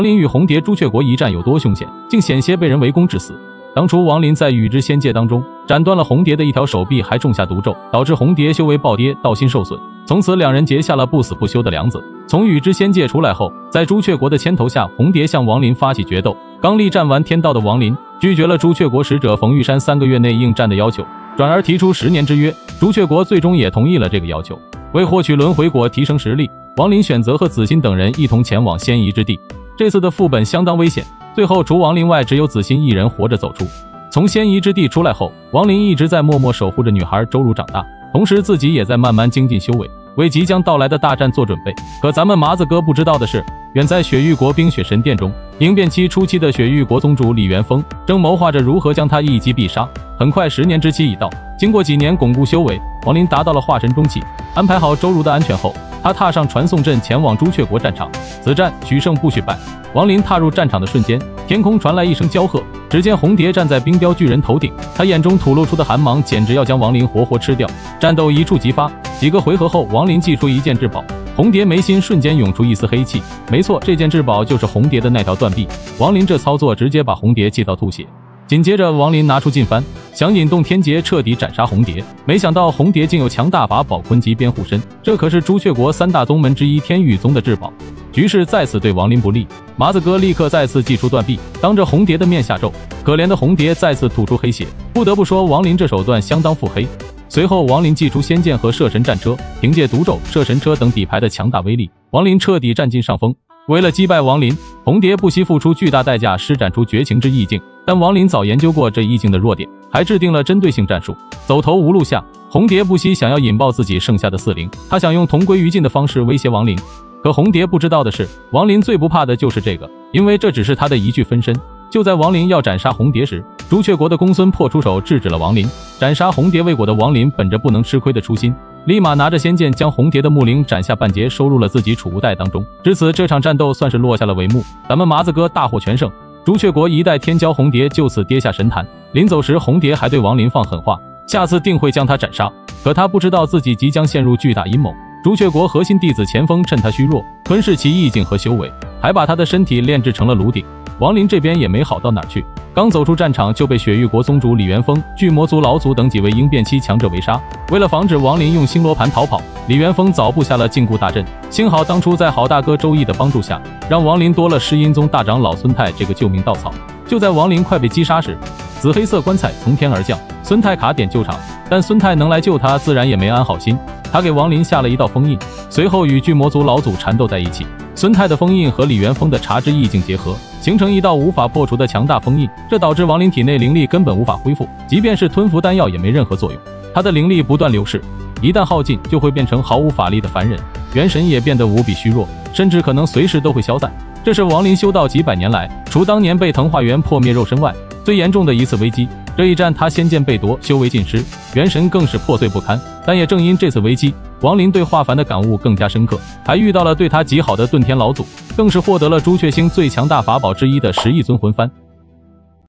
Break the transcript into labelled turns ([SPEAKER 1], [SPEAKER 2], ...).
[SPEAKER 1] 王林与红蝶朱雀国一战有多凶险，竟险些被人围攻致死。当初王林在与之仙界当中斩断了红蝶的一条手臂，还种下毒咒，导致红蝶修为暴跌，道心受损。从此两人结下了不死不休的梁子。从与之仙界出来后，在朱雀国的牵头下，红蝶向王林发起决斗。刚力战完天道的王林拒绝了朱雀国使者冯玉山3个月内应战的要求，转而提出10年之约。朱雀国最终也同意了这个要求。为获取轮回果提升实力，王林选择和子欣等人一同前往仙夷之地。这次的副本相当危险，最后除王林外，只有子欣一人活着走出。从仙夷之地出来后，王林一直在默默守护着女孩周如长大，同时自己也在慢慢精进修为，为即将到来的大战做准备。可咱们麻子哥不知道的是，远在雪域国冰雪神殿中，应变期初期的雪域国宗主李元丰正谋划着如何将他一击必杀。很快10年之期已到，经过几年巩固修为，王林达到了化神中期。安排好周如的安全后，他踏上传送阵前往朱雀国战场。此战许胜不许败。王林踏入战场的瞬间，天空传来一声娇喝，只见红蝶站在冰雕巨人头顶，他眼中吐露出的寒芒简直要将王林活活吃掉。战斗一触即发，几个回合后，王林祭出一件至宝，红蝶眉心瞬间涌出一丝黑气。没错，这件至宝就是红蝶的那条断臂。王林这操作直接把红蝶气到吐血。紧接着王林拿出劲幡，想引动天劫彻底斩杀红蝶，没想到红蝶竟有强大法宝坤极边护身，这可是朱雀国3大宗门之一天宇宗的至宝。局势再次对王林不利，麻子哥立刻再次祭出断臂，当着红蝶的面下咒。可怜的红蝶再次吐出黑血，不得不说王林这手段相当腹黑。随后王林祭出仙剑和射神战车，凭借毒咒、射神车等底牌的强大威力，王林彻底占尽上风。为了击败王林，红蝶不惜付出巨大代价施展出绝情之意境，但王林早研究过这意境的弱点，还制定了针对性战术。走投无路下，红蝶不惜想要引爆自己剩下的4灵，他想用同归于尽的方式威胁王林。可红蝶不知道的是，王林最不怕的就是这个，因为这只是他的一具分身。就在王林要斩杀红蝶时，朱雀国的公孙破出手制止了王林。斩杀红蝶未果的王林本着不能吃亏的初心，立马拿着仙剑将红蝶的木灵斩下半截，收入了自己储物袋当中。至此，这场战斗算是落下了帷幕，咱们麻子哥大获全胜。朱雀国一代天骄红蝶就此跌下神坛。临走时，红蝶还对王林放狠话，下次定会将他斩杀。可他不知道自己即将陷入巨大阴谋。朱雀国核心弟子钱锋趁他虚弱，吞噬其意境和修为，还把他的身体炼制成了炉鼎。王林这边也没好到哪儿去，刚走出战场就被雪域国宗主李元丰、巨魔族老祖等几位应变期强者围杀。为了防止王林用星罗盘逃跑，李元丰早布下了禁锢大阵。幸好当初在好大哥周易的帮助下，让王林多了狮阴宗大长老孙泰这个救命稻草。就在王林快被击杀时，紫黑色棺材从天而降，孙泰卡点救场，但孙泰能来救他，自然也没安好心。他给王林下了一道封印，随后与巨魔族老祖缠斗在一起。孙泰的封印和李元丰的茶之意境结合，形成一道无法破除的强大封印，这导致王林体内灵力根本无法恢复，即便是吞服丹药也没任何作用。他的灵力不断流逝，一旦耗尽就会变成毫无法力的凡人，元神也变得无比虚弱，甚至可能随时都会消散。这是王林修道几百年来，除当年被藤化元破灭肉身外，最严重的一次危机。这一战他仙剑被夺，修为尽失，元神更是破碎不堪。但也正因这次危机，王林对化凡的感悟更加深刻，还遇到了对他极好的遁天老祖，更是获得了朱雀星最强大法宝之一的10亿尊魂幡。